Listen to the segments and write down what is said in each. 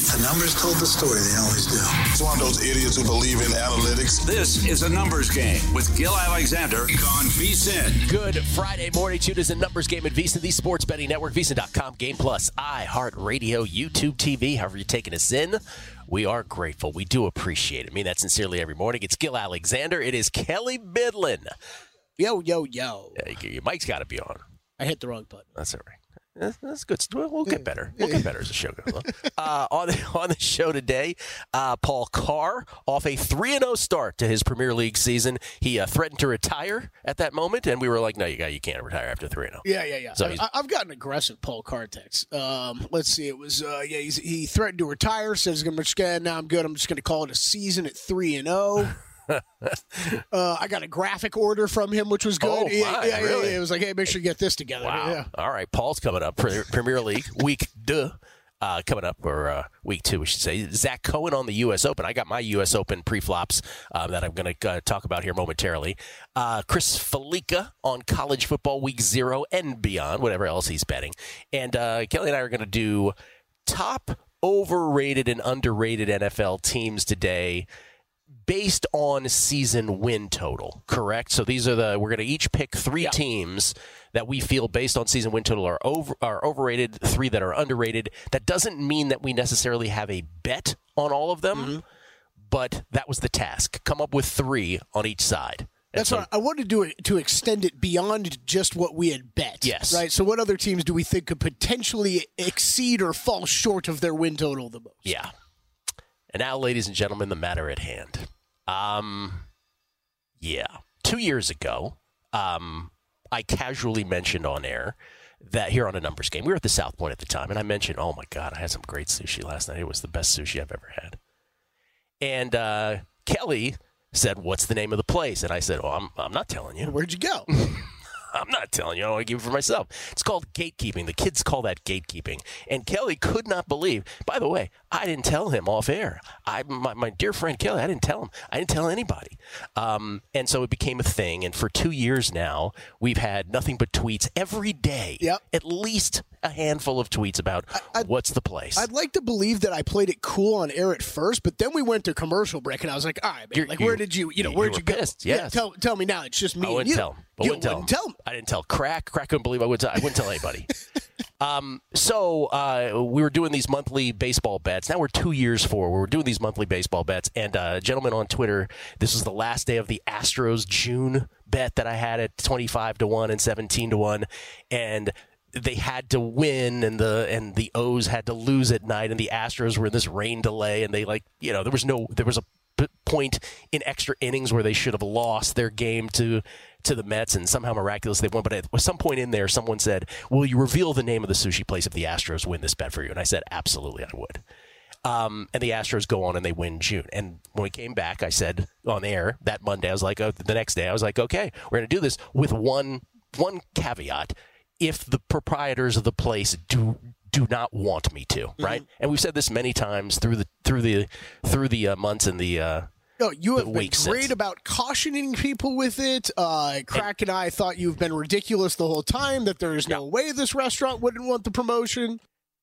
The numbers told the story. They always do. It's one of those idiots who believe in analytics. This is a numbers game with Gil Alexander on VSiN. Good Friday morning. Tune is a numbers game at VSiN, the sports betting network, VSiN.com, Game Plus, iHeartRadio, YouTube TV. However you're taking us in, we are grateful. We do appreciate it. I mean that sincerely every morning. It's Gil Alexander. It is Kelly Bidlin. Yo. Your mic's got to be on. I hit the wrong button. That's all right. That's good. We'll get better. We'll get better as the show goes on. On the show today, Paul Carr off a 3-0 start to his Premier League season. He threatened to retire at that moment, and we were like, "No, you can't retire after 3-0." Yeah. So I've got an aggressive Paul Carr text. Let's see. It was he threatened to retire. Says I'm just now I'm good. I'm just going to call it a season at 3-0. I got a graphic order from him, which was good. Really? It was like, hey, make sure you get this together. Wow. Yeah. All right, Paul's coming up. Premier League week coming up, or week 2, we should say. Zach Cohen on the U.S. Open. I got my U.S. Open pre-flops that I'm going to talk about here momentarily. Chris Felica on college football week 0 and beyond, whatever else he's betting. And Kelly and I are going to do top overrated and underrated NFL teams today, based on season win total, correct? So these are we're going to each pick 3 teams that we feel based on season win total are overrated, 3 that are underrated. That doesn't mean that we necessarily have a bet on all of them, but that was the task. Come up with 3 on each side. That's what I wanted to do it to extend it beyond just what we had bet. Yes. Right? So what other teams do we think could potentially exceed or fall short of their win total the most? Yeah. And now, ladies and gentlemen, the matter at hand. 2 years ago, I casually mentioned on air that here on a numbers game, we were at the South Point at the time, and I mentioned, oh my God, I had some great sushi last night. It was the best sushi I've ever had. And Kelly said, what's the name of the place? And I said, oh, I'm not telling you. Where'd you go? I'm not telling you. I want to keep it for myself. It's called gatekeeping. The kids call that gatekeeping. And Kelly could not believe. By the way, I didn't tell him off air. My dear friend Kelly, I didn't tell him. I didn't tell anybody. And so it became a thing. And for 2 years now, we've had nothing but tweets every day. Yep. At least a handful of tweets about what's the place. I'd like to believe that I played it cool on air at first, but then we went to commercial break, and I was like, all right, man, where did you where'd you go? Pissed, yes. Yeah, tell me now. It's just me and you. I wouldn't tell him. I didn't tell Crack. Crack couldn't believe I wouldn't tell anybody. So we were doing these monthly baseball bets. Now we're 2 years forward. We're doing these monthly baseball bets. And a gentleman on Twitter, this was the last day of the Astros June bet that I had at 25-1 and 17-1. And they had to win, and the O's had to lose at night, and the Astros were in this rain delay, and they there was a point in extra innings where they should have lost their game to the Mets, and somehow miraculously they won. But at some point in there, someone said, will you reveal the name of the sushi place if the Astros win this bet for you? And I said, absolutely, I would. And the Astros go on and they win June. And when we came back, I said on air that Monday, I was like, the next day, I was like, okay, we're going to do this with one caveat. If the proprietors of the place do not want me to, right? Mm-hmm. And we've said this many times through the months and the you have been great about cautioning people with it. Crack and I thought you've been ridiculous the whole time, that there is no way this restaurant wouldn't want the promotion.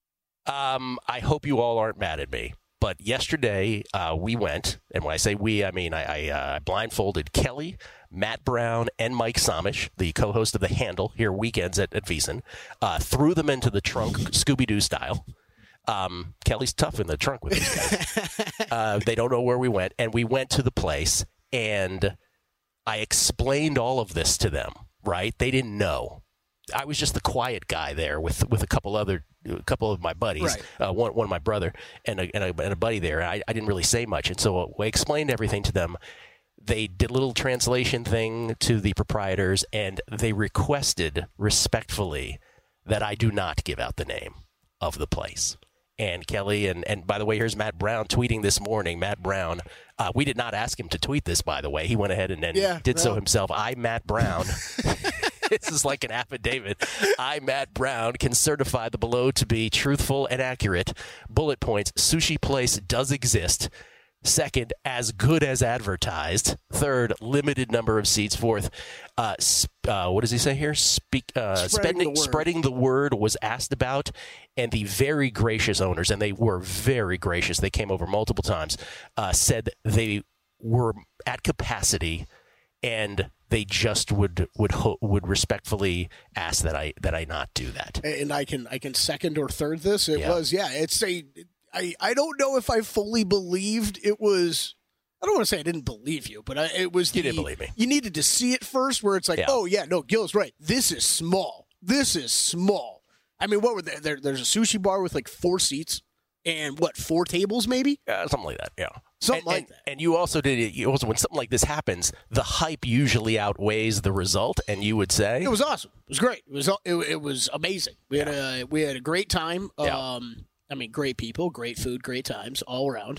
I hope you all aren't mad at me. But yesterday we went, and when I say we, I mean I blindfolded Kelly, Matt Brown, and Mike Samish, the co-host of The Handle here weekends at VSiN, threw them into the trunk, Scooby-Doo style. Kelly's tough in the trunk with these guys. They don't know where we went, and we went to the place, and I explained all of this to them, right? They didn't know. I was just the quiet guy there with a couple of my buddies, right. One of my brother and a buddy there. I didn't really say much, and so I explained everything to them. They did a little translation thing to the proprietors, and they requested respectfully that I do not give out the name of the place. And Kelly, and by the way, here's Matt Brown tweeting this morning. Matt Brown, we did not ask him to tweet this, by the way. He went ahead and did so himself. I, Matt Brown. This is like an affidavit. I, Matt Brown, can certify the below to be truthful and accurate. Bullet points. Sushi place does exist. Second, as good as advertised. Third, limited number of seats. Fourth, what does he say here? Spreading the word was asked about, and the very gracious owners, and they were very gracious, they came over multiple times, said they were at capacity, and they just would respectfully ask that I not do that. And I can second or third this. I don't know if I fully believed it was. I don't want to say I didn't believe you, but it was. You didn't believe me. You needed to see it first, where it's like, oh yeah, no, Gil's right. This is small. I mean, what were there's a sushi bar with like 4 seats and 4 tables maybe? Something like that. Yeah. Something like that. And you also did it. When something like this happens, the hype usually outweighs the result. And you would say it was awesome. It was great. It was amazing. We had a great time. I mean, great people, great food, great times all around.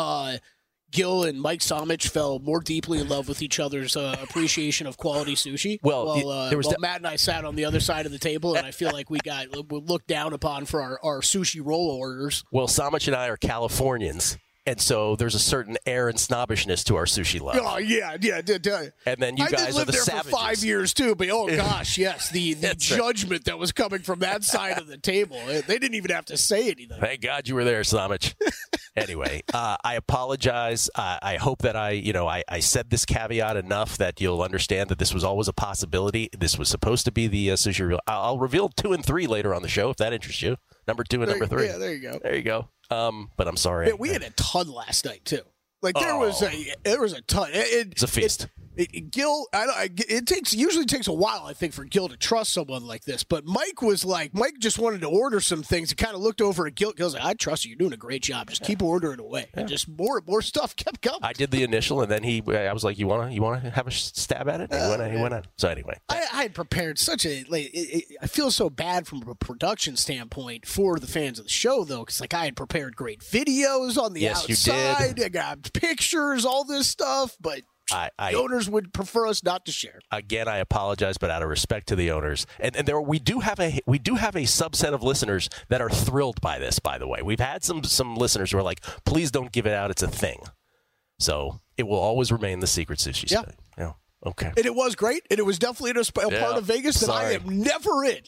Gil and Mike Somich fell more deeply in love with each other's appreciation of quality sushi. While Matt and I sat on the other side of the table, and I feel like we looked down upon for our sushi roll orders. Well, Somich and I are Californians. And so there's a certain air and snobbishness to our sushi love. Oh, yeah. And then you guys are the savages. I did live there for 5 years, too. But, oh, gosh, yes, the judgment that was coming from that side of the table. They didn't even have to say anything. Thank God you were there, Somich. Anyway, I apologize. I hope that I said this caveat enough that you'll understand that this was always a possibility. This was supposed to be the sushi reel. I'll reveal 2 and 3 later on the show if that interests you. Number 2 and number 3. Yeah, there you go. There you go. But I'm sorry. Yeah, we had a ton last night too. Like there was a ton. It's a feast. Gil, it usually takes a while, I think, for Gil to trust someone like this. But Mike just wanted to order some things. He kind of looked over at Gil. Gil's like, I trust you. You're doing a great job. Just keep ordering away. Yeah. And just more stuff kept coming. I did the initial, and then I was like, you want to have a stab at it? And he went on. So anyway, I had prepared such a. I feel so bad from a production standpoint for the fans of the show, though, because I had prepared great videos on the outside. You did. I got pictures, all this stuff, but. The owners would prefer us not to share. Again, I apologize, but out of respect to the owners, and we do have a subset of listeners that are thrilled by this. By the way, we've had some listeners who are like, "Please don't give it out; it's a thing." So it will always remain the secret sushi thing. Yeah. Okay. And it was great, and it was definitely a part of Vegas that I am never in.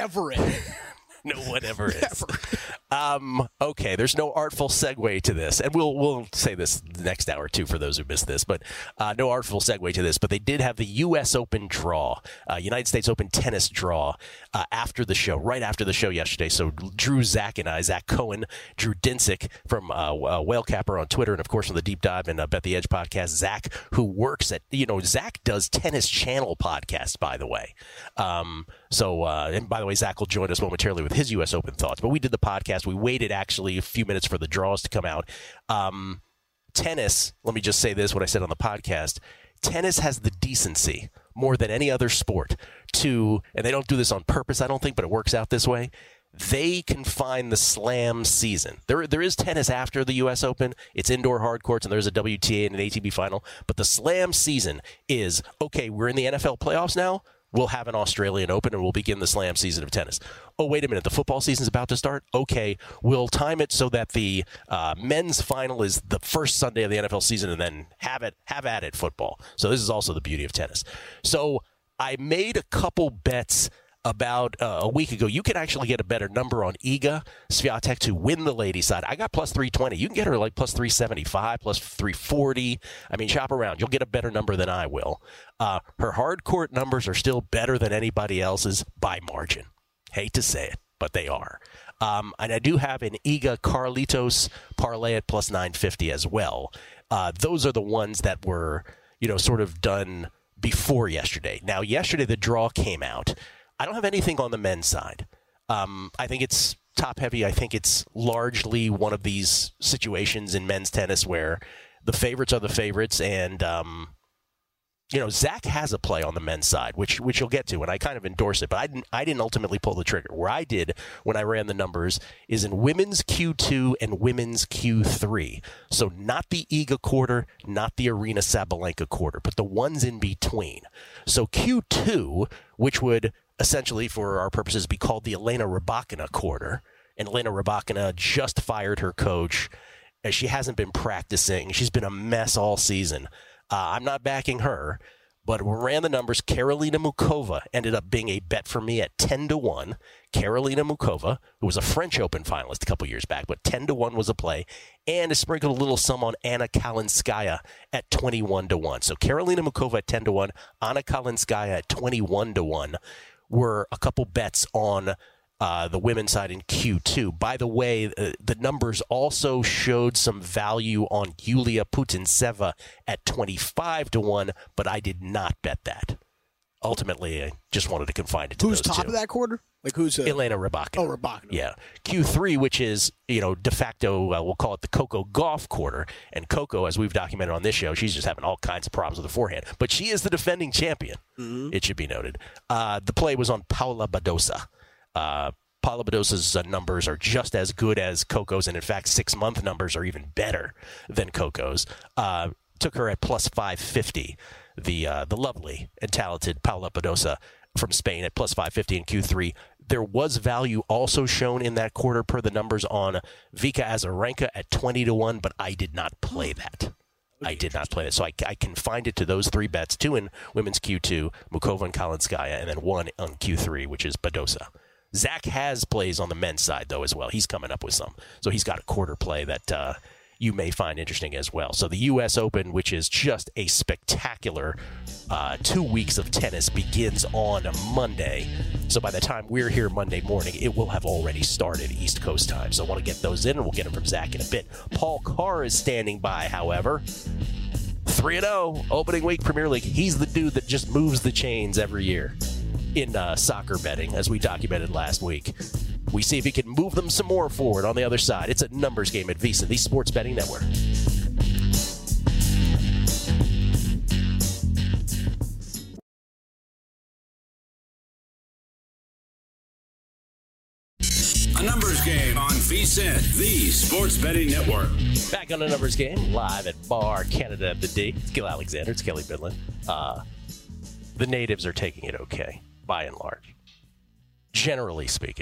No one ever is. Okay, there's no artful segue to this, and we'll say this the next hour too for those who missed this, but no artful segue to this. But they did have the U.S. Open draw, United States Open tennis draw after the show, right after the show yesterday. So Drew, Zach, and I, Zach Cohen, Drew Dinsick from Whale Capper on Twitter, and of course from the Deep Dive and Bet the Edge podcast, Zach, who works at Zach does Tennis Channel podcasts, by the way. And by the way, Zach will join us momentarily with his U.S. Open thoughts. But we did the podcast. We waited actually a few minutes for the draws to come out. Tennis, let me just say this, what I said on the podcast. Tennis has the decency, more than any other sport, and they don't do this on purpose, I don't think, but it works out this way. They confine the slam season. There is tennis after the U.S. Open. It's indoor hard courts, and there's a WTA and an ATP final. But the slam season is, okay, we're in the NFL playoffs now. We'll have an Australian Open, and we'll begin the slam season of tennis. Oh, wait a minute. The football season's about to start? Okay, we'll time it so that the men's final is the first Sunday of the NFL season, and then have at it football. So this is also the beauty of tennis. So I made a couple bets about a week ago. You can actually get a better number on Iga Swiatek to win the ladies' side. I got plus 320. You can get her like plus 375, plus 340. I mean, shop around. You'll get a better number than I will. Her hard court numbers are still better than anybody else's by margin. Hate to say it, but they are. And I do have an Iga Carlitos parlay at plus 950 as well. Those are the ones that were, sort of done before yesterday. Now, yesterday the draw came out. I don't have anything on the men's side. I think it's top heavy. I think it's largely one of these situations in men's tennis where the favorites are the favorites, and Zach has a play on the men's side, which you'll get to, and I kind of endorse it, but I didn't ultimately pull the trigger. Where I did when I ran the numbers is in women's Q2 and women's Q3. So not the Iga quarter, not the Aryna Sabalenka quarter, but the ones in between. So Q2, which would essentially, for our purposes, be called the Elena Rybakina quarter. And Elena Rybakina just fired her coach as she hasn't been practicing. She's been a mess all season. I'm not backing her, but we ran the numbers. Karolina Muchova ended up being a bet for me at 10-1. Karolina Muchova, who was a French Open finalist a couple years back, but 10-1 was a play, and I sprinkled a little sum on Anna Kalinskaya at 21-1. So Karolina Muchova at 10-1, Anna Kalinskaya at 21-1 were a couple bets on the women's side in Q2. By the way, the numbers also showed some value on Yulia Putintseva at 25-1, but I did not bet that. Ultimately, I just wanted to confine it to who's those top two. of that quarter? Like who's Elena Rybakina. Oh, Rybakina. Yeah. Q3, which is, de facto, we'll call it the Coco Gauff quarter. And Coco, as we've documented on this show, she's just having all kinds of problems with her forehand. But she is the defending champion, It should be noted. The play was on Paula Badosa. Paula Badosa's numbers are just as good as Coco's, and in fact, 6-month numbers are even better than Coco's. Took her at plus 550. The lovely and talented Paula Badosa from Spain at plus 550 in Q3. There was value also shown in that quarter per the numbers on Vika Azarenka at 20-1, but I did not play that. I did not play it. So I confined it to those three bets, 2 in women's Q2, Muchova and Kalinskaya, and then 1 on Q3, which is Badosa. Zach has plays on the men's side, though, as well. He's coming up with some. So he's got a quarter play that you may find interesting as well. So the U.S. Open, which is just a spectacular 2 weeks of tennis, begins on Monday. So by the time we're here Monday morning, it will have already started East Coast time. So I want to get those in, and we'll get them from Zach in a bit. Paul Carr is standing by, however. 3-0, opening week Premier League. He's the dude that just moves the chains every year in soccer betting, as we documented last week. We see if he can move them some more forward on the other side. It's a numbers game at VSiN, the Sports Betting Network. A numbers game on VSiN, the Sports Betting Network. Back on a numbers game, live at Bar Canada at the D. It's Gil Alexander. It's Kelly Bidlin. The natives are taking it okay, by and large. Generally speaking.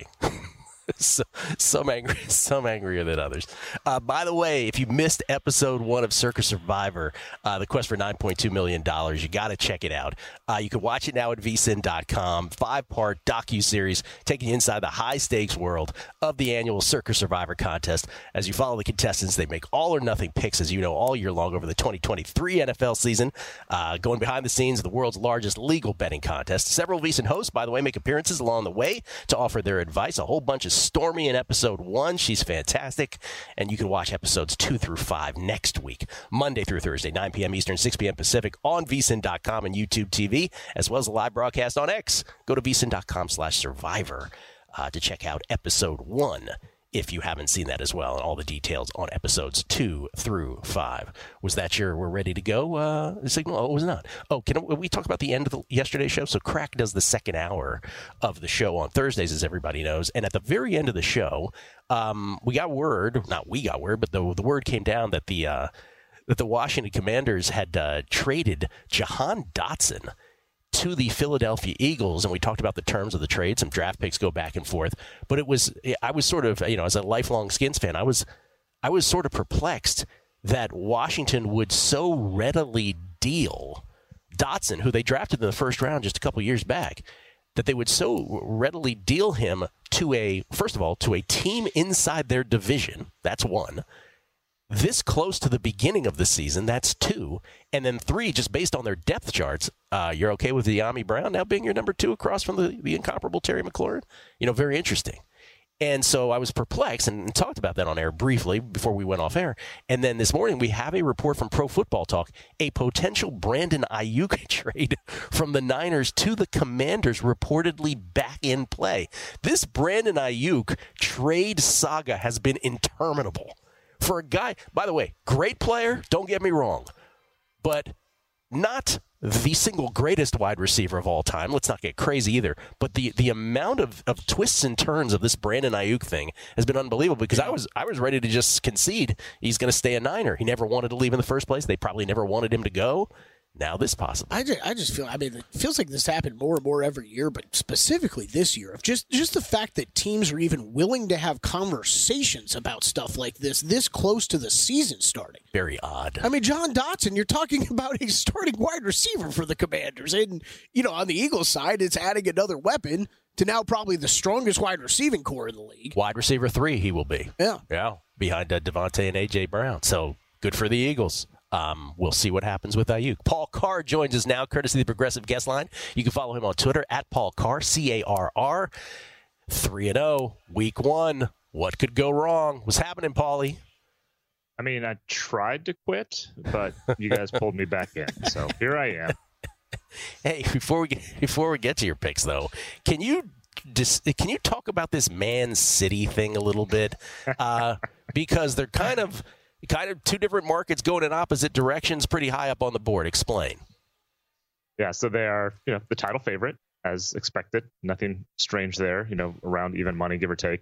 Some angrier than others. By the way, if you missed episode 1 of Circa Survivor, the quest for $9.2 million, you got to check it out. You can watch it now at vsin.com. 5-part docuseries taking you inside the high-stakes world of the annual Circa Survivor contest. As you follow the contestants, they make all-or-nothing picks, as you know, all year long over the 2023 NFL season. Going behind the scenes of the world's largest legal betting contest. Several VSiN hosts, by the way, make appearances along the way to offer their advice. A whole bunch of Stormy in episode 1. She's fantastic. And you can watch episodes 2 through 5 next week, Monday through Thursday, 9 p.m. Eastern, 6 p.m. Pacific on vsin.com and YouTube TV, as well as a live broadcast on X. Go to vsin.com/survivor to check out episode 1 if you haven't seen that as well, and all the details on episodes 2 through 5. Was that we're ready to go signal? Oh, it was not. Oh, we talk about the end of yesterday's show? So Crack does the second hour of the show on Thursdays, as everybody knows. And at the very end of the show, we got word, not we got word, but the word came down that the Washington Commanders had traded Jahan Dotson to the Philadelphia Eagles, and we talked about the terms of the trade. Some draft picks go back and forth, but I was sort of, as a lifelong Skins fan, I was sort of perplexed that Washington would so readily deal Dotson, who they drafted in the first round just a couple years back, that they would so readily deal him to first of all, to a team inside their division. That's 1. This close to the beginning of the season, that's 2. And then 3, just based on their depth charts, you're okay with De'Ami Brown now being your number 2 across from the incomparable Terry McLaurin? Very interesting. And so I was perplexed and talked about that on air briefly before we went off air. And then this morning we have a report from Pro Football Talk, a potential Brandon Ayuk trade from the Niners to the Commanders reportedly back in play. This Brandon Ayuk trade saga has been interminable. For a guy, by the way, great player, don't get me wrong, but not the single greatest wide receiver of all time. Let's not get crazy either. But the amount of twists and turns of this Brandon Ayuk thing has been unbelievable, because I was ready to just concede he's going to stay a Niner. He never wanted to leave in the first place. They probably never wanted him to go. Now this possible. I just feel, it feels like this happened more and more every year, but specifically this year, of just the fact that teams are even willing to have conversations about stuff like this close to the season starting. Very odd. I mean, John Dotson, you're talking about a starting wide receiver for the Commanders. And, on the Eagles side, it's adding another weapon to now probably the strongest wide receiving core in the league. Wide receiver 3 he will be. Yeah. Yeah, behind Devontae and A.J. Brown. So good for the Eagles. We'll see what happens with Ayuk. Paul Carr joins us now, courtesy of the Progressive Guest Line. You can follow him on Twitter at Paul Carr, CARR. 3-0, week 1. What could go wrong? What's happening, Paulie? I mean, I tried to quit, but you guys pulled me back in. So here I am. Hey, before we get to your picks, though, can you talk about this Man City thing a little bit? Because they're kind of two different markets going in opposite directions, pretty high up on the board. Explain. Yeah, so they are, the title favorite, as expected. Nothing strange there, around even money, give or take.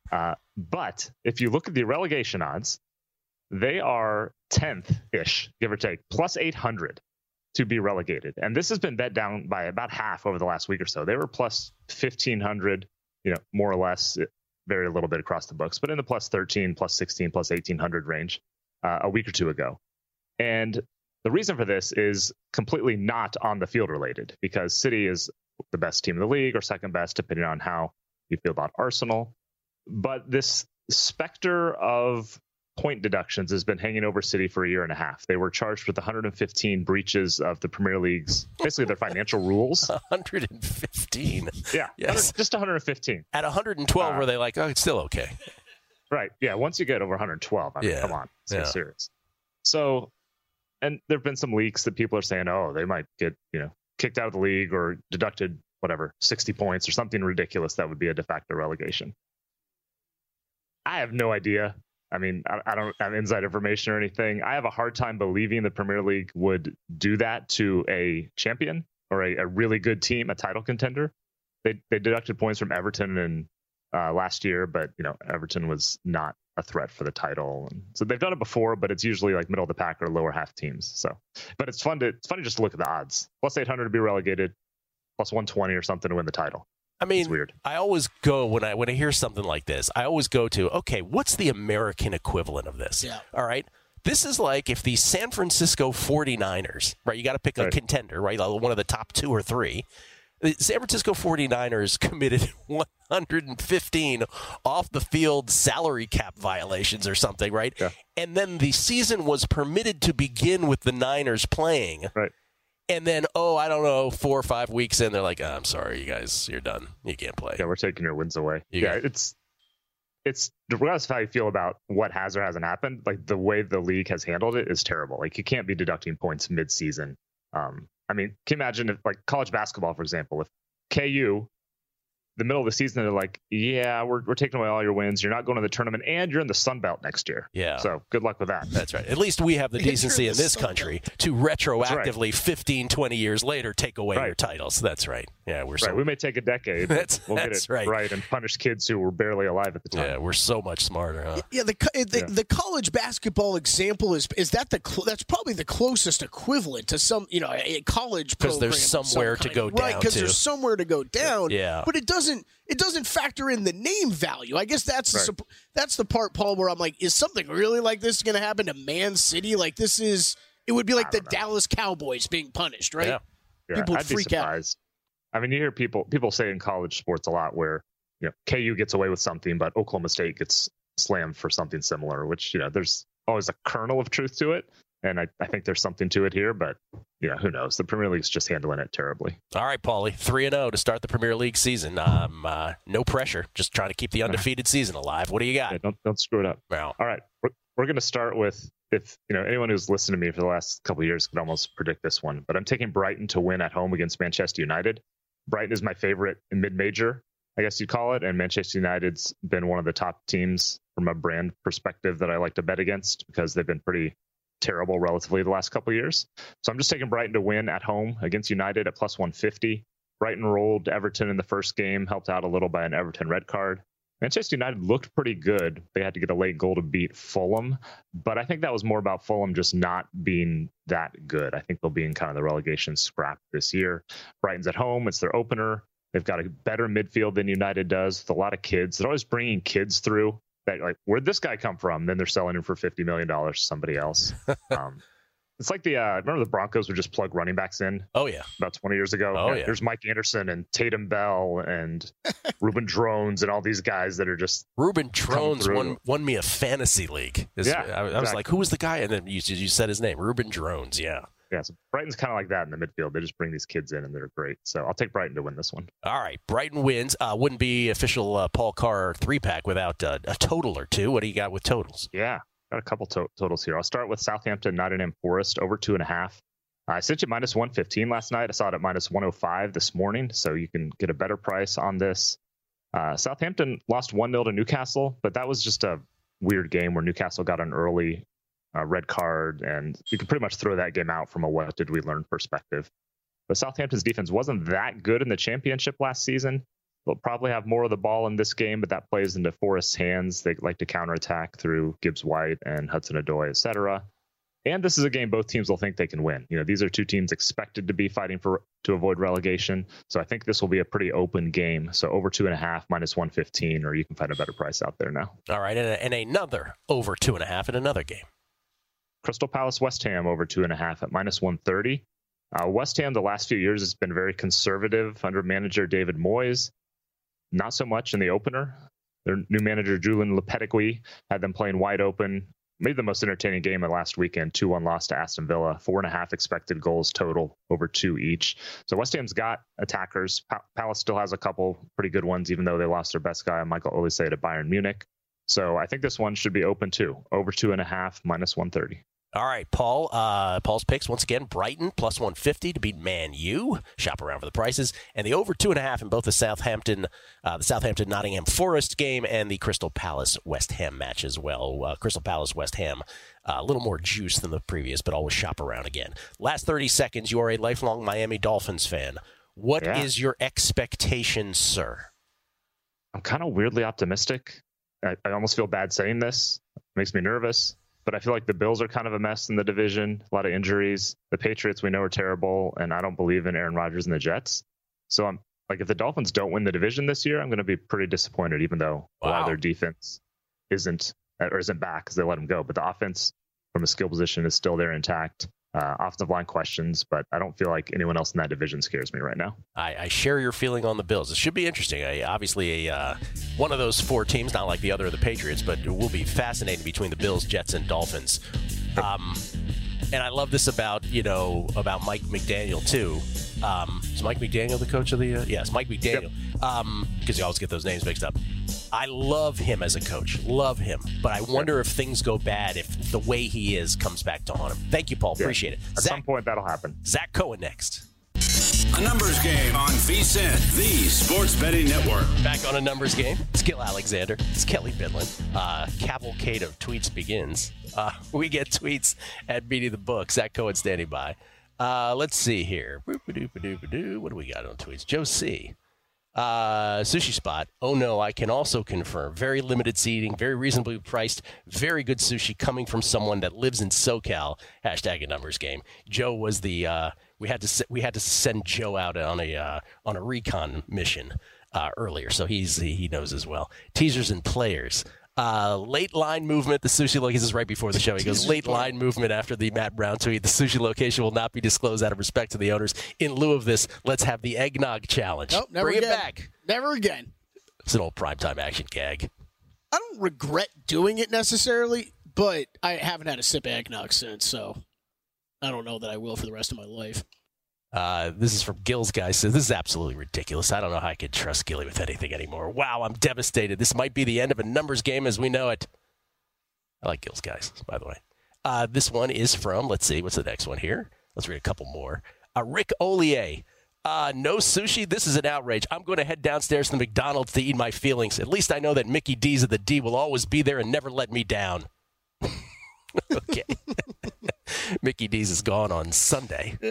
But if you look at the relegation odds, they are 10th-ish, give or take, plus 800 to be relegated. And this has been bet down by about half over the last week or so. They were plus 1,500, more or less, vary a little bit across the books, but in the plus 13, plus 16, plus 1,800 range a week or two ago. And the reason for this is completely not on the field related, because City is the best team in the league, or second best, depending on how you feel about Arsenal. But this specter of point deductions has been hanging over City for a year and a half. They were charged with 115 breaches of the Premier League's, basically their financial rules. 115? Yeah, yes. Just 115. At 112, were they like, oh, it's still okay? Right, yeah, once you get over 112, I mean, come on, let's get serious. So, and there have been some leaks that people are saying, oh, they might get, kicked out of the league or deducted, 60 points or something ridiculous that would be a de facto relegation. I have no idea. I mean, I don't have inside information or anything. I have a hard time believing the Premier League would do that to a champion or a really good team, a title contender. They deducted points from Everton in last year, but Everton was not a threat for the title. And so they've done it before, but it's usually like middle of the pack or lower half teams. So, but it's funny just to look at the odds. Plus 800 to be relegated, plus 120 or something to win the title. I mean, it's weird. I always go when I hear something like this, I always go to, okay, what's the American equivalent of this? Yeah. All right. This is like if the San Francisco 49ers, right? You got to pick a contender, right? One of the top 2 or 3. The San Francisco 49ers committed 115 off the field salary cap violations or something, right? Yeah. And then the season was permitted to begin with the Niners playing. Right. And then, 4 or 5 weeks in, they're like, I'm sorry, you guys, you're done. You can't play. Yeah, we're taking your wins away. It's regardless of how you feel about what has or hasn't happened, like the way the league has handled it is terrible. Like you can't be deducting points mid-season. I mean, can you imagine if like college basketball, for example, if KU, the middle of the season, they're like, yeah, we're taking away all your wins. You're not going to the tournament, and you're in the Sun Belt next year. Yeah. So good luck with that. That's right. At least we have the decency in this country to retroactively 15, 20 years later take away your titles. That's right. Yeah, we're we may take a decade. We'll get it right and punish kids who were barely alive at the time. Yeah, we're so much smarter, huh? Yeah, the college basketball example is that that's probably the closest equivalent to some a college program, because there's somewhere to go down, right? Because there's somewhere to go down. Yeah, but it doesn't factor in the name value. I guess that's the part, Paul, where I'm like, is something really like this going to happen to Man City? Like it would be like the Dallas Cowboys being punished, right? Yeah. People would I'd freak be surprised. I mean, you hear people say in college sports a lot where KU gets away with something, but Oklahoma State gets slammed for something similar. Which there's always a kernel of truth to it, and I think there's something to it here. But who knows? The Premier League's just handling it terribly. All right, Paulie, 3-0 to start the Premier League season. No pressure, just trying to keep the undefeated season alive. What do you got? Yeah, don't screw it up. Well, all right, we're going to start with, if anyone who's listened to me for the last couple of years could almost predict this one, but I'm taking Brighton to win at home against Manchester United. Brighton is my favorite in mid-major, I guess you'd call it, and Manchester United's been one of the top teams from a brand perspective that I like to bet against because they've been pretty terrible relatively the last couple of years. So I'm just taking Brighton to win at home against United at plus 150. Brighton rolled Everton in the first game, helped out a little by an Everton red card. Manchester United looked pretty good. They had to get a late goal to beat Fulham, but I think that was more about Fulham just not being that good. I think they'll be in kind of the relegation scrap this year. Brighton's at home. It's their opener. They've got a better midfield than United does with a lot of kids. They're always bringing kids through that, like, where'd this guy come from? Then they're selling him for $50 million to somebody else. It's like remember the Broncos would just plug running backs in? Oh, yeah. About 20 years ago. Oh, yeah. There's Mike Anderson and Tatum Bell and Ruben Drones and all these guys that are just. Ruben Drones won me a fantasy league. I was like, who was the guy? And then you said his name, Ruben Drones. Yeah. Yeah, so Brighton's kind of like that in the midfield. They just bring these kids in, and they're great. So I'll take Brighton to win this one. All right, Brighton wins. Wouldn't be official Paul Carr 3-pack without a total or two. What do you got with totals? Yeah, got a couple totals here. I'll start with Southampton, Nottingham Forest, over 2.5. I sent you minus 115 last night. I saw it at minus 105 this morning, so you can get a better price on this. Southampton lost 1-0 to Newcastle, but that was just a weird game where Newcastle got an early red card, and you can pretty much throw that game out from a what did we learn perspective. But Southampton's defense wasn't that good in the championship last season. They'll probably have more of the ball in this game, but that plays into Forest's hands. They like to counterattack through Gibbs White and Hudson-Odoi, etc. And this is a game both teams will think they can win. These are two teams expected to be fighting to avoid relegation. So I think this will be a pretty open game. So over 2.5, minus 115, or you can find a better price out there now. All right, and another over 2.5 in another game. Crystal Palace West Ham over 2.5 at minus 130. West Ham the last few years has been very conservative under manager David Moyes. Not so much in the opener. Their new manager Julian Lopetegui had them playing wide open. Made the most entertaining game of last weekend. 2-1 loss to Aston Villa. 4.5 expected goals total, over 2 each. So West Ham's got attackers. Palace still has a couple pretty good ones, even though they lost their best guy, Michael Olise, to Bayern Munich. So I think this one should be open too. Over 2.5, minus 130. All right, Paul. Paul's picks once again: Brighton plus 150 to beat Man U. Shop around for the prices, and the over 2.5 in both the Southampton Nottingham Forest game and the Crystal Palace West Ham match as well. Crystal Palace West Ham, a little more juice than the previous, but always shop around again. Last 30 seconds. You are a lifelong Miami Dolphins fan. What is your expectation, sir? I'm kind of weirdly optimistic. I almost feel bad saying this. It makes me nervous. But I feel like the Bills are kind of a mess in the division. A lot of injuries. The Patriots we know are terrible, and I don't believe in Aaron Rodgers and the Jets. So I'm like, if the Dolphins don't win the division this year, I'm going to be pretty disappointed, even though a lot of their defense isn't back because they let them go. But the offense from a skill position is still there intact. Offensive line questions, but I don't feel like anyone else in that division scares me right now. I share your feeling on the Bills. It should be interesting. Obviously, one of those 4 teams, not like the other of the Patriots, but it will be fascinating between the Bills, Jets, and Dolphins. And I love this about Mike McDaniel, too. Is Mike McDaniel the coach of the... yes, Mike McDaniel. Because you always get those names mixed up. I love him as a coach. Love him. But I wonder if things go bad if the way he is comes back to haunt him. Thank you, Paul. Appreciate it. At some point, that'll happen. Zach Cohen next. A numbers game on VSiN, the sports betting network. Back on a numbers game. It's Gil Alexander. It's Kelly Bidlin. Cavalcade of tweets begins. We get tweets at Beating the Book. Zach Cohen standing by. Let's see here. What do we got on tweets? Joe C. Sushi spot. Oh no, I can also confirm. Very limited seating, very reasonably priced, very good sushi coming from someone that lives in SoCal. Hashtag a numbers game. Joe was the we had to send Joe out on a recon mission earlier, so he knows as well. Teasers and players. Late line movement. The sushi location is right before the show. He goes, late line movement after the Matt Brown tweet. The sushi location will not be disclosed out of respect to the owners. In lieu of this, let's have the eggnog challenge. Nope, never Bring again. it back. Never again. It's an old primetime action gag. I don't regret doing it necessarily, but I haven't had a sip of eggnog since, so I don't know that I will for the rest of my life. This is from Gil's guy. So this is absolutely ridiculous. I don't know how I could trust Gilly with anything anymore. Wow, I'm devastated. This might be the end of a numbers game as we know it. I like Gil's guys, by the way. This one is from, let's see, what's the next one here? Let's read a couple more. Rick Ollier. No sushi. This is an outrage. I'm going to head downstairs to the McDonald's to eat my feelings. At least I know that Mickey D's of the D will always be there and never let me down. Okay. Mickey D's is gone on Sunday. Yeah.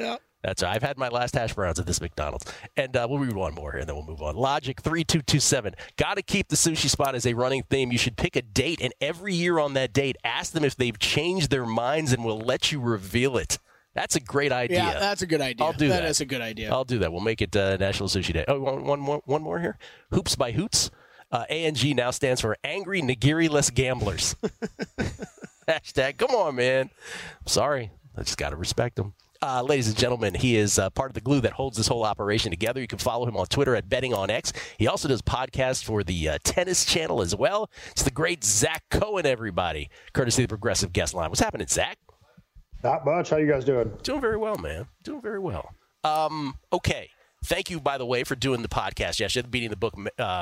That's right. I've had my last hash browns at this McDonald's. And we'll read one more, and then we'll move on. Logic 3227. Got to keep the sushi spot as a running theme. You should pick a date, and every year on that date, ask them if they've changed their minds and will let you reveal it. That's a great idea. Yeah, that's a good idea. I'll do that. That is a good idea. I'll do that. We'll make it National Sushi Day. Oh, one more here. Hoops by Hoots. ANG now stands for Angry Nigiri-less Gamblers. Hashtag, come on, man. I'm sorry. I just got to respect them. Ladies and gentlemen, he is part of the glue that holds this whole operation together. You can follow him on Twitter at BettingOnX. He also does podcasts for the Tennis Channel as well. It's the great Zach Cohen, everybody, courtesy of the Progressive Guest Line. What's happening, Zach? Not much. How you guys doing? Doing very well, man. Doing very well. Okay. Thank you, by the way, for doing the podcast yesterday, the Beating the Book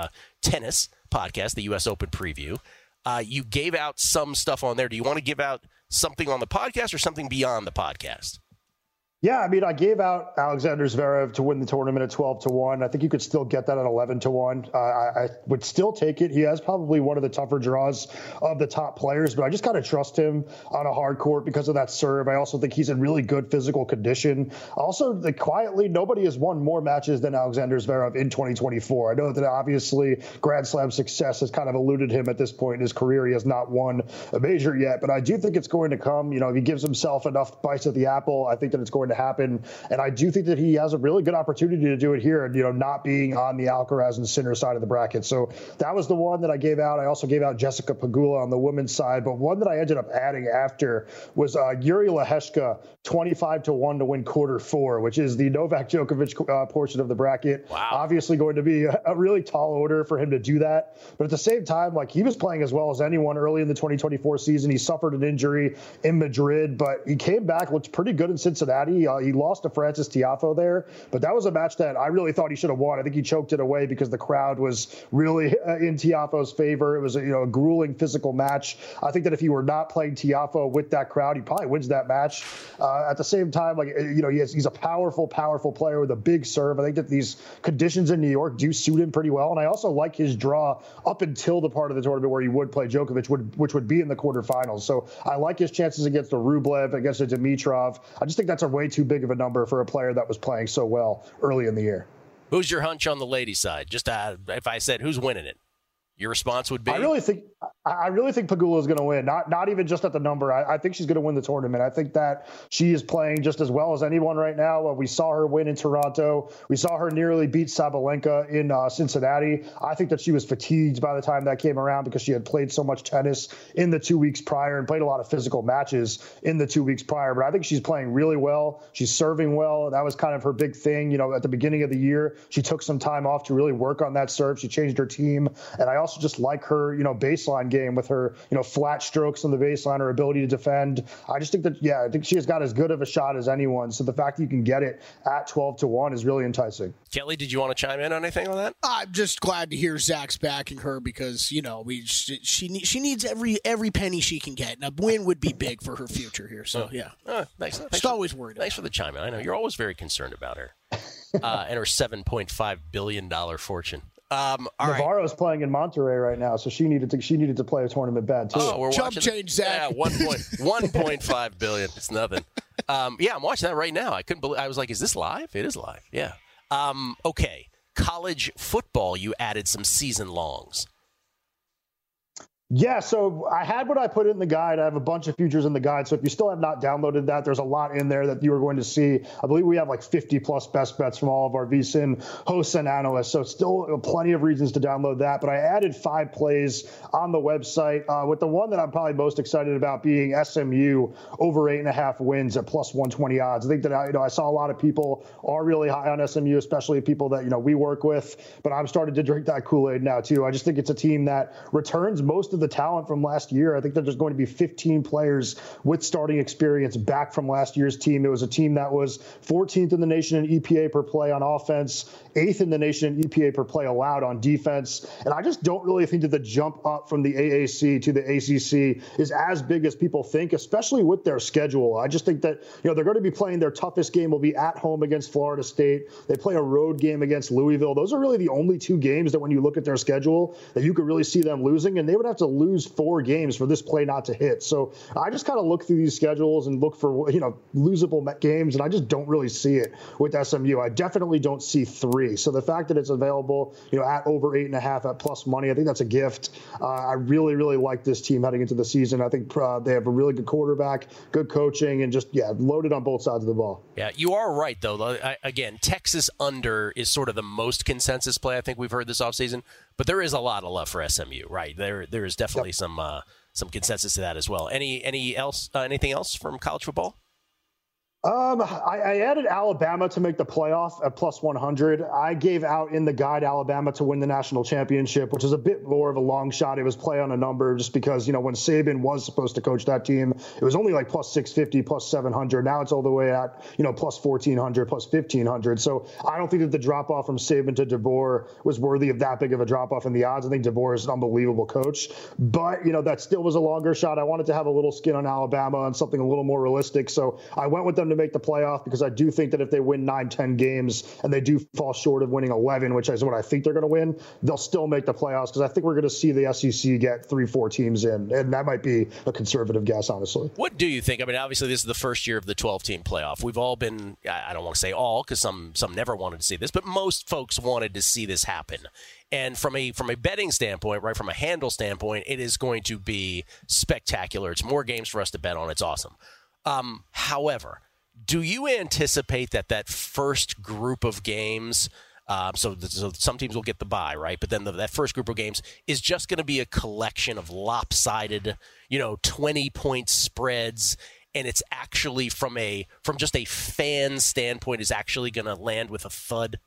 Tennis podcast, the U.S. Open preview. You gave out some stuff on there. Do you want to give out something on the podcast or something beyond the podcast? Yeah, I mean, I gave out Alexander Zverev to win the tournament at 12-1. I think you could still get that at 11-1. I would still take it. He has probably one of the tougher draws of the top players, but I just got to trust him on a hard court because of that serve. I also think he's in really good physical condition. Also, quietly, nobody has won more matches than Alexander Zverev in 2024. I know that obviously Grand Slam success has kind of eluded him at this point in his career. He has not won a major yet, but I do think it's going to come. You know, if he gives himself enough bites at the apple, I think that it's going to happen. And I do think that he has a really good opportunity to do it here, and, you know, not being on the Alcaraz and Sinner side of the bracket. So that was the one that I gave out. I also gave out Jessica Pegula on the women's side, but one that I ended up adding after was Yuri Leheshka 25-1 to win quarter four, which is the Novak Djokovic portion of the bracket. Wow. Obviously going to be a really tall order for him to do that. But at the same time, like, he was playing as well as anyone early in the 2024 season. He suffered an injury in Madrid, but he came back, looked pretty good in Cincinnati. He lost to Francis Tiafoe there, but that was a match that I really thought he should have won. I think he choked it away because the crowd was really in Tiafoe's favor. It was a grueling physical match. I think that if he were not playing Tiafoe with that crowd, he probably wins that match. At the same time, he's a powerful player with a big serve. I think that these conditions in New York do suit him pretty well, and I also like his draw up until the part of the tournament where he would play Djokovic, which would be in the quarterfinals. So I like his chances against a Rublev, against a Dimitrov. I just think that's a way too big of a number for a player that was playing so well early in the year. Who's your hunch on the ladies' side? Just if I said who's winning it, your response would be? I really think Pegula is going to win. Not even just at the number. I think she's going to win the tournament. I think that she is playing just as well as anyone right now. We saw her win in Toronto. We saw her nearly beat Sabalenka in Cincinnati. I think that she was fatigued by the time that came around because she had played so much tennis in the 2 weeks prior and played a lot of physical matches in the 2 weeks prior. But I think she's playing really well. She's serving well. That was kind of her big thing. You know, at the beginning of the year, she took some time off to really work on that serve. She changed her team. And I also just like her, baseline game with her, flat strokes on the baseline, her ability to defend. I just think that, I think she has got as good of a shot as anyone. So the fact that you can get it at 12-1 is really enticing. Kelly, did you want to chime in on anything on that? I'm just glad to hear Zach's backing her because, she needs every penny she can get. And a win would be big for her future here. So, yeah. Thanks. Just always worried. Thanks for the chime in. I know you're always very concerned about her and her $7.5 billion fortune. Navarro's playing in Monterrey right now, so she needed to play a tournament bad too. Oh, we're Jump watching. Change, Zach. Yeah, 1.5 billion. It's nothing. I'm watching that right now. I couldn't believe. I was like, "Is this live?" It is live. Yeah. Okay. College football. You added some season longs. Yeah, so I had what I put in the guide. I have a bunch of futures in the guide. So if you still have not downloaded that, there's a lot in there that you are going to see. I believe we have like 50 plus best bets from all of our VSiN hosts and analysts. So still plenty of reasons to download that. But I added 5 plays on the website with the one that I'm probably most excited about being SMU over 8.5 wins at plus 120 odds. I think that I saw a lot of people are really high on SMU, especially people that we work with. But I'm starting to drink that Kool-Aid now too. I just think it's a team that returns most of the talent from last year. I think that there's going to be 15 players with starting experience back from last year's team. It was a team that was 14th in the nation in EPA per play on offense, 8th in the nation in EPA per play allowed on defense. And I just don't really think that the jump up from the AAC to the ACC is as big as people think, especially with their schedule. I just think that, they're going to be playing their toughest game will be at home against Florida State. They play a road game against Louisville. Those are really the only 2 games that when you look at their schedule that you could really see them losing. And they would have to to lose 4 games for this play not to hit. So I just kind of look through these schedules and look for, losable games, and I just don't really see it with SMU. I definitely don't see 3. So the fact that it's available, at over 8.5 at plus money, I think that's a gift. I really, really like this team heading into the season. I think they have a really good quarterback, good coaching, and just, loaded on both sides of the ball. Yeah, you are right, though. Again, Texas under is sort of the most consensus play I think we've heard this offseason, but there is a lot of love for SMU, right? There is definitely some consensus to that as well. Anything else from college football? I added Alabama to make the playoff at plus 100. I gave out in the guide Alabama to win the national championship, which is a bit more of a long shot. It was play on a number just because, when Saban was supposed to coach that team, it was only like plus 650, plus 700. Now it's all the way at, plus 1,400, plus 1,500. So I don't think that the drop off from Saban to DeBoer was worthy of that big of a drop off in the odds. I think DeBoer is an unbelievable coach, but, that still was a longer shot. I wanted to have a little skin on Alabama and something a little more realistic. So I went with them to make the playoff because I do think that if they win 9-10 games and they do fall short of winning 11, which is what I think they're going to win, they'll still make the playoffs because I think we're going to see the SEC get 3-4 teams in, and that might be a conservative guess, honestly. What do you think? I mean, obviously this is the first year of the 12-team playoff. We've all been, I don't want to say all because some never wanted to see this, but most folks wanted to see this happen. And from a betting standpoint, right, from a handle standpoint, it is going to be spectacular. It's more games for us to bet on. It's awesome. However, do you anticipate that first group of games, so some teams will get the bye, right? But then that first group of games is just going to be a collection of lopsided, 20-point spreads, and it's actually from just a fan standpoint is actually going to land with a thud?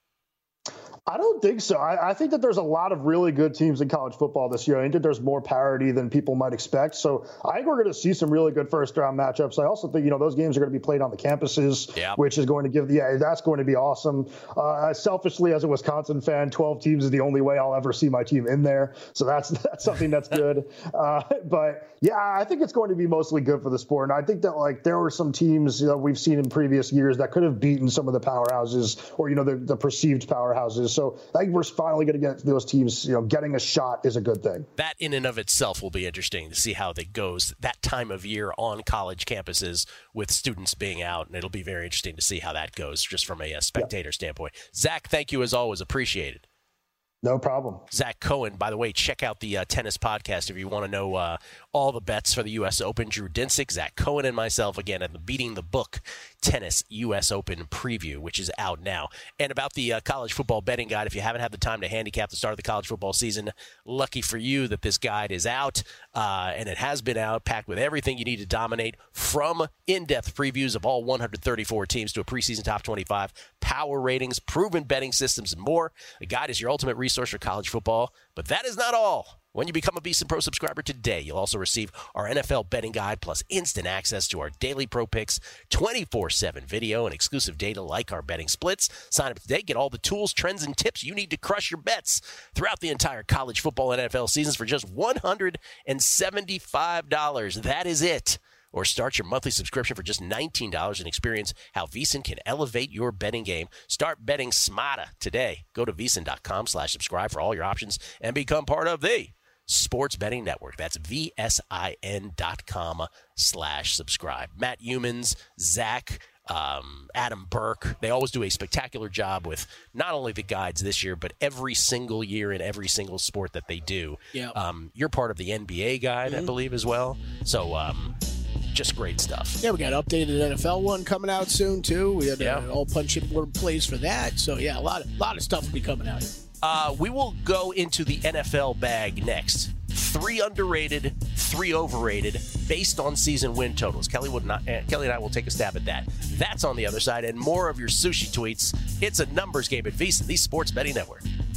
I don't think so. I think that there's a lot of really good teams in college football this year. I think that there's more parity than people might expect. So I think we're going to see some really good first-round matchups. I also think, those games are going to be played on the campuses, which is going to that's going to be awesome. Selfishly, as a Wisconsin fan, 12 teams is the only way I'll ever see my team in there. So that's something that's good. But, I think it's going to be mostly good for the sport. And I think that, there were some teams we've seen in previous years that could have beaten some of the powerhouses or, the perceived powerhouses. So I think we're finally going to get those teams, getting a shot is a good thing. That in and of itself will be interesting to see how that goes that time of year on college campuses with students being out. And it'll be very interesting to see how that goes just from a spectator standpoint. Zach, thank you as always. Appreciate it. No problem. Zach Cohen, by the way, check out the tennis podcast if you want to know all the bets for the U.S. Open. Drew Dinsick, Zach Cohen, and myself, again, at the Beating the Book Tennis U.S. Open preview, which is out now. And about the college football betting guide, if you haven't had the time to handicap the start of the college football season, lucky for you that this guide is out, and it has been out, packed with everything you need to dominate, from in-depth previews of all 134 teams to a preseason top 25, power ratings, proven betting systems, and more. The guide is your ultimate resource for college football, but that is not all. When you become a VSiN Pro subscriber today, you'll also receive our NFL betting guide plus instant access to our daily pro picks, 24/7 video, and exclusive data like our betting splits. Sign up today, get all the tools, trends, and tips you need to crush your bets throughout the entire college football and NFL seasons for just $175. That is it. Or start your monthly subscription for just $19 and experience how VSiN can elevate your betting game. Start betting smarter today. Go to VSiN.com/subscribe for all your options and become part of the Sports Betting Network. That's VSIN.com/subscribe. Matt Humans, Zach, Adam Burke, they always do a spectacular job with not only the guides this year, but every single year in every single sport that they do. Yeah. You're part of the NBA guide, I believe, as well. So, just great stuff. Yeah, we got an updated NFL one coming out soon, too. We had all punch-in board plays for that. So, a lot of stuff will be coming out here. We will go into the NFL bag next. 3 underrated, 3 overrated, based on season win totals. Kelly and I will take a stab at that. That's on the other side, and more of your sushi tweets. It's a numbers game at VSiN, the Sports Betting Network.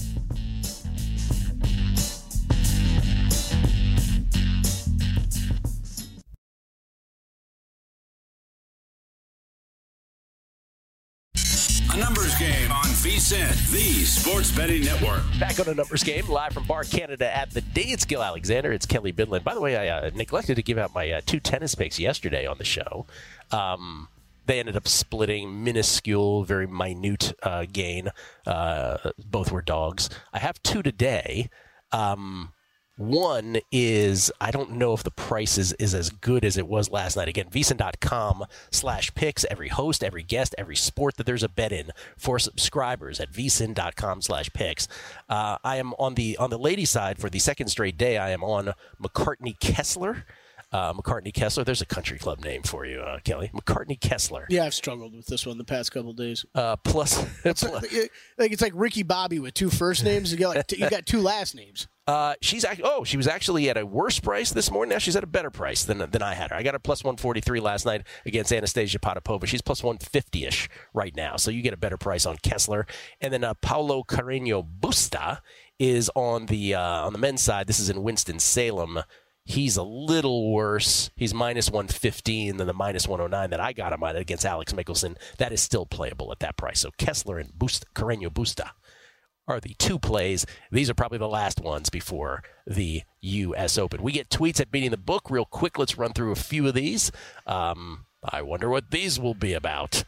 A numbers game on VSiN, the Sports Betting Network. Back on a numbers game, live from Bar Canada at the D. It's Gil Alexander. It's Kelly Bidlin. By the way, I neglected to give out my 2 tennis picks yesterday on the show. They ended up splitting, minuscule, very minute gain. Both were dogs. I have 2 today. One is, I don't know if the price is as good as it was last night. Again, vsin.com/picks. Every host, every guest, every sport that there's a bet in for subscribers at vsin.com/picks. I am on the ladies' side for the second straight day. I am on McCartney Kessler. McCartney Kessler. There's a country club name for you, Kelly. McCartney Kessler. Yeah, I've struggled with this one the past couple of days. It's like Ricky Bobby with two first names. You got two last names. She was actually at a worse price this morning. Now she's at a better price than I had her. I got her plus 143 last night against Anastasia Potapova. She's plus 150-ish right now, so you get a better price on Kessler. And then Paulo Carreño Busta is on the men's side. This is in Winston-Salem. He's a little worse. He's minus 115 than the minus 109 that I got him at against Alex Mickelson. That is still playable at that price. So Kessler and Carreño Busta are the two plays. These are probably the last ones before the U.S. Open. We get tweets at Beating the Book. Real quick, let's run through a few of these. I wonder what these will be about,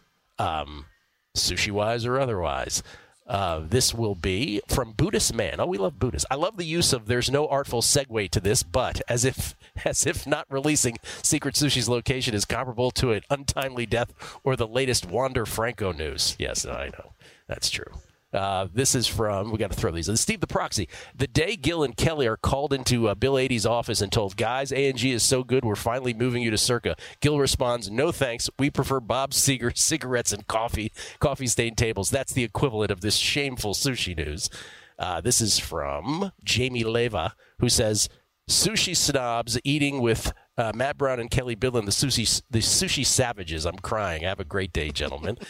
sushi-wise or otherwise. This will be from Buddhist Man. Oh, we love Buddhists. I love the use of "there's no artful segue to this, but," as if not releasing Secret Sushi's location is comparable to an untimely death or the latest Wander Franco news. Yes, I know. That's true. This is from, we got to throw these. Steve the Proxy. The day Gil and Kelly are called into Bill 80's office and told, "Guys, A&G is so good, we're finally moving you to Circa." Gil responds, "No thanks. We prefer Bob Seger cigarettes and coffee-stained tables." That's the equivalent of this shameful sushi news. This is from Jamie Leva, who says, "Sushi snobs eating with Matt Brown and Kelly Bidlin, the sushi savages. I'm crying. Have a great day, gentlemen."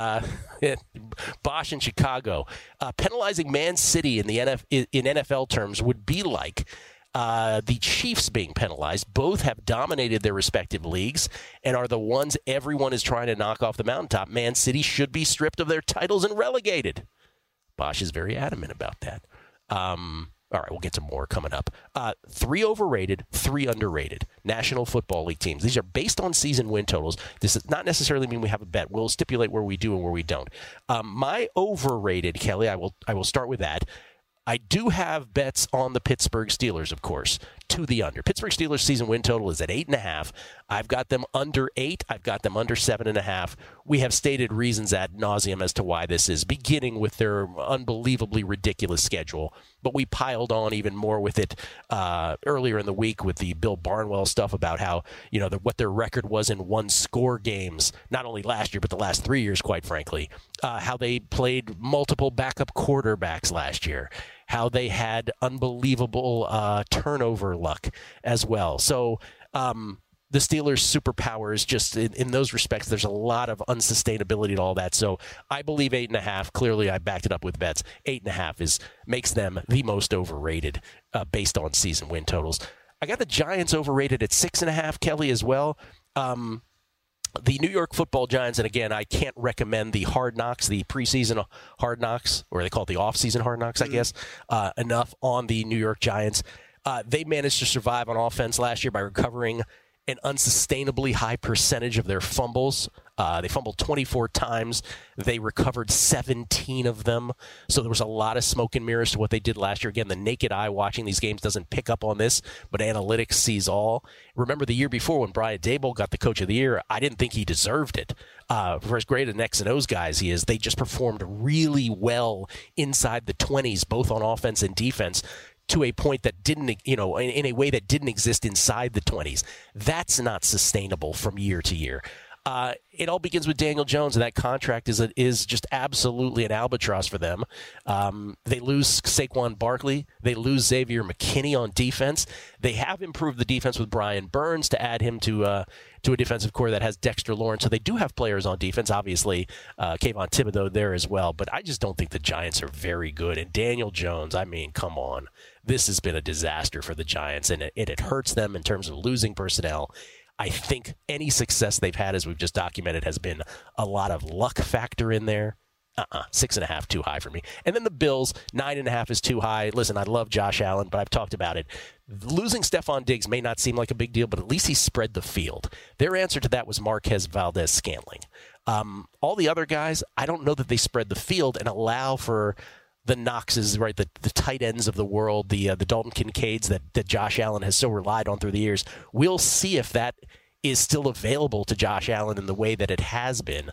Bosch in Chicago. Penalizing Man City in NFL terms would be like the Chiefs being penalized. Both have dominated their respective leagues and are the ones everyone is trying to knock off the mountaintop. Man City should be stripped of their titles and relegated. Bosch is very adamant about that. All right, we'll get to more coming up. 3 overrated, 3 underrated National Football League teams. These are based on season win totals. This does not necessarily mean we have a bet. We'll stipulate where we do and where we don't. My overrated, Kelly, I will start with that. I do have bets on the Pittsburgh Steelers, of course, to the under. Pittsburgh Steelers season win total is at 8.5. I've got them under 8. I've got them under 7.5. We have stated reasons ad nauseum as to why this is, beginning with their unbelievably ridiculous schedule. But we piled on even more with it earlier in the week with the Bill Barnwell stuff about how, what their record was in one-score games, not only last year, but the last 3 years, quite frankly. How they played multiple backup quarterbacks last year. How they had unbelievable turnover luck as well. So the Steelers' superpowers, just in those respects, there's a lot of unsustainability to all that. So I believe 8.5. Clearly, I backed it up with bets. 8.5 makes them the most overrated based on season win totals. I got the Giants overrated at 6.5, Kelly, as well. The New York Football Giants, and again, I can't recommend the Hard Knocks, the preseason Hard Knocks, or they call it the off-season Hard Knocks, I guess, enough on the New York Giants. They managed to survive on offense last year by recovering an unsustainably high percentage of their fumbles. They fumbled 24 times. They recovered 17 of them. So there was a lot of smoke and mirrors to what they did last year. Again, the naked eye watching these games doesn't pick up on this, but analytics sees all. Remember the year before when Brian Daboll got the Coach of the Year, I didn't think he deserved it. For as great an X and O's guys he is, they just performed really well inside the 20s, both on offense and defense, to a point that didn't, in a way that didn't exist inside the 20s. That's not sustainable from year to year. It all begins with Daniel Jones, and that contract is just absolutely an albatross for them. They lose Saquon Barkley. They lose Xavier McKinney on defense. They have improved the defense with Brian Burns to add him to a defensive core that has Dexter Lawrence. So they do have players on defense, obviously, Kayvon Thibodeau there as well. But I just don't think the Giants are very good. And Daniel Jones, I mean, come on. This has been a disaster for the Giants, and it hurts them in terms of losing personnel. I think any success they've had, as we've just documented, has been a lot of luck factor in there. 6.5 too high for me. And then the Bills, 9.5 is too high. Listen, I love Josh Allen, but I've talked about it. Losing Stephon Diggs may not seem like a big deal, but at least he spread the field. Their answer to that was Marquez Valdez-Scantling. All the other guys, I don't know that they spread the field and allow for the Knoxes, right, the tight ends of the world, the Dalton Kincaids that Josh Allen has so relied on through the years. We'll see if that is still available to Josh Allen in the way that it has been.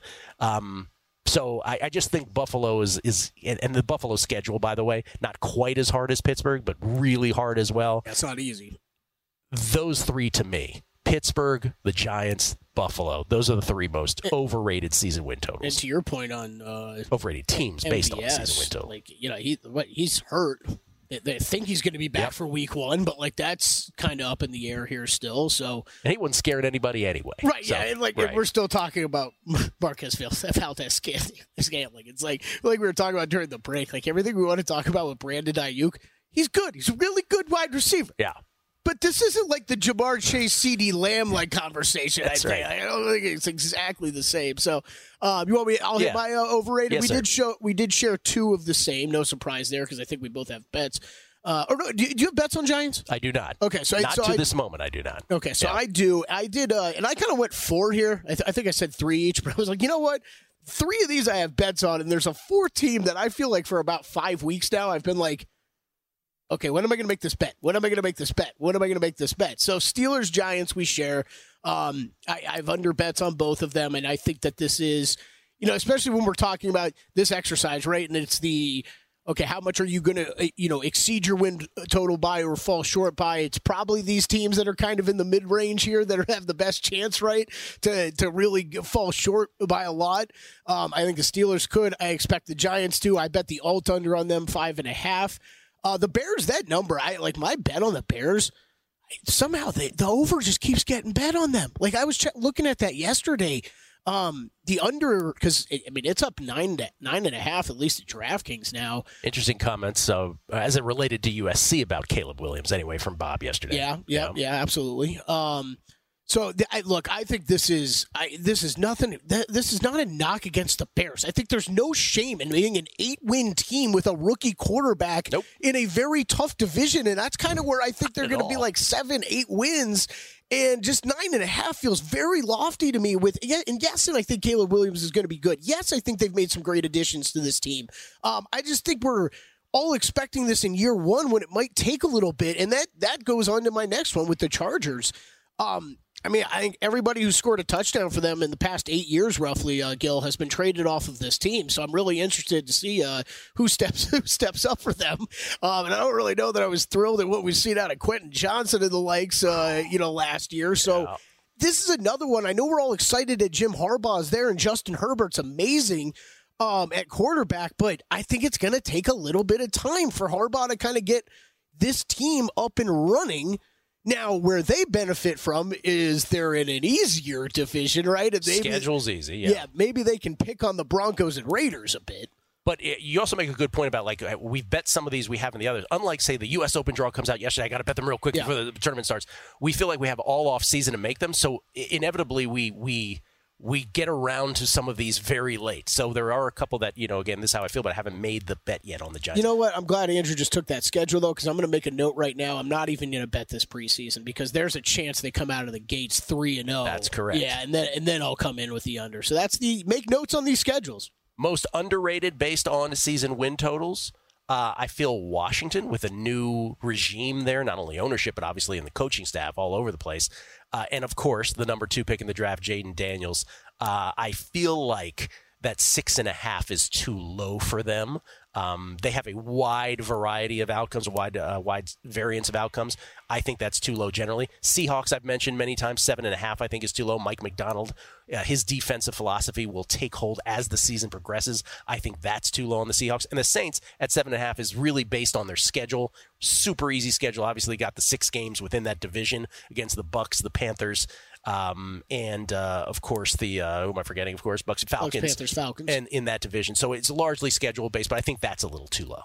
So I just think Buffalo is and the Buffalo schedule, by the way, not quite as hard as Pittsburgh, but really hard as well. That's not easy. Those three to me, Pittsburgh, the Giants, Buffalo, those are the three most overrated season win totals. And to your point on overrated teams based on the season win total. Like, he's hurt. They think he's going to be back for week 1, but like that's kind of up in the air here still. So and he wasn't scaring anybody anyway. Right? So, yeah, and like we're still talking about Marquez Valdez Scantling. It's like we were talking about during the break. Like everything we want to talk about with Brandon Ayuk, he's good. He's a really good wide receiver. Yeah. But this isn't like the Jamar Chase, CD Lamb like conversation. That's right. I don't think it's exactly the same. So, you want me? I'll hit my overrated. Yes, we did share 2 of the same. No surprise there because I think we both have bets. Or no, do you have bets on Giants? I do not. Okay, so not to this moment, I do not. Okay, so I do. I did, and I kind of went 4 here. I think I said 3 each, but I was like, you know what? 3 of these I have bets on, and there's a 4th team that I feel like for about 5 weeks now I've been like, okay, when am I going to make this bet? When am I going to make this bet? When am I going to make this bet? So Steelers, Giants, we share. I have under bets on both of them, and I think that this is, especially when we're talking about this exercise, right? And it's the, okay, how much are you going to, exceed your win total by or fall short by? It's probably these teams that are kind of in the mid-range here that have the best chance, right, to really fall short by a lot. I think the Steelers could. I expect the Giants to. I bet the alt-under on them 5.5. The Bears, that number, my bet on the Bears, somehow the over just keeps getting bet on them. Like I was looking at that yesterday. The under, because it's up 9.5 at least at DraftKings now. Interesting comments. So as it related to USC about Caleb Williams, anyway, from Bob yesterday. Yeah, absolutely. I think this is nothing. This is not a knock against the Bears. I think there's no shame in being an 8-win team with a rookie quarterback in a very tough division, and that's kind of where I think they're going to be like 7-8 wins. And just 9.5 feels very lofty to me. And I think Caleb Williams is going to be good. Yes, I think they've made some great additions to this team. I just think we're all expecting this in year 1 when it might take a little bit, and that goes on to my next one with the Chargers. I think everybody who scored a touchdown for them in the past 8 years, roughly, Gil, has been traded off of this team. So I'm really interested to see who steps up for them. And I don't really know that I was thrilled at what we've seen out of Quentin Johnson and the likes, last year. So this is another one. I know we're all excited that Jim Harbaugh is there and Justin Herbert's amazing at quarterback, but I think it's going to take a little bit of time for Harbaugh to kind of get this team up and running. Now, where they benefit from is they're in an easier division, right? And schedule's easy, yeah. Maybe they can pick on the Broncos and Raiders a bit. But you also make a good point about, we've bet some of these we have in the others. Unlike, say, the U.S. Open draw comes out yesterday. I got to bet them real quick before the tournament starts. We feel like we have all off season to make them. So inevitably we get around to some of these very late. So there are a couple that, again, this is how I feel, but I haven't made the bet yet on the Giants. You know what? I'm glad Andrew just took that schedule, though, because I'm going to make a note right now. I'm not even going to bet this preseason because there's a chance they come out of the gates 3-0. That's correct. Yeah, and then I'll come in with the under. So that's make notes on these schedules. Most underrated based on season win totals. I feel Washington with a new regime there, not only ownership, but obviously in the coaching staff all over the place. And, of course, the number 2 pick in the draft, Jaden Daniels. I feel like that 6.5 is too low for them. They have a wide variety of outcomes, a wide variance of outcomes. I think that's too low generally. Seahawks, I've mentioned many times, 7.5 I think is too low. Mike McDonald, his defensive philosophy will take hold as the season progresses. I think that's too low on the Seahawks. And the Saints at 7.5 is really based on their schedule. Super easy schedule. Obviously got the 6 games within that division against the Bucs, the Panthers, and of course who am I forgetting? Of course, Bucs and Falcons. Panthers, Falcons. And in that division. So it's largely schedule based, but I think that's a little too low.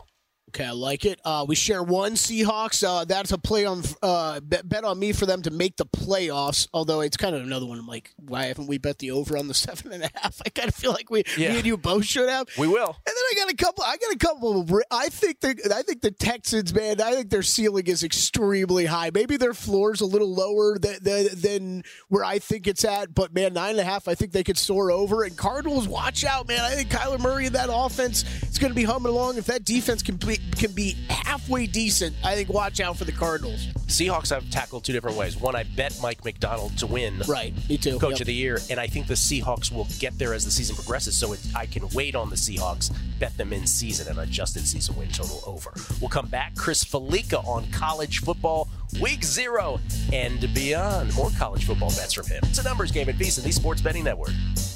Okay, I like it. We share one Seahawks. That's a play on bet on me for them to make the playoffs. Although it's kind of another one. I'm like, why haven't we bet the over on the 7.5? I kind of feel like me and you both should have. We will. And then I got a couple. I think the Texans, man. I think their ceiling is extremely high. Maybe their floor is a little lower than where I think it's at. But man, 9.5. I think they could soar over. And Cardinals, watch out, man. I think Kyler Murray and that offense is going to be humming along. If that defense can be halfway decent, I think watch out for the Cardinals. Seahawks I've tackled two different ways. One, I bet Mike McDonald to win. Right, me too. Coach of the Year, and I think the Seahawks will get there as the season progresses, so I can wait on the Seahawks, bet them in season, and adjusted season win total over. We'll come back. Chris Felica on college football, week 0 and beyond. More college football bets from him. It's a numbers game at VSiN, the Sports Betting Network.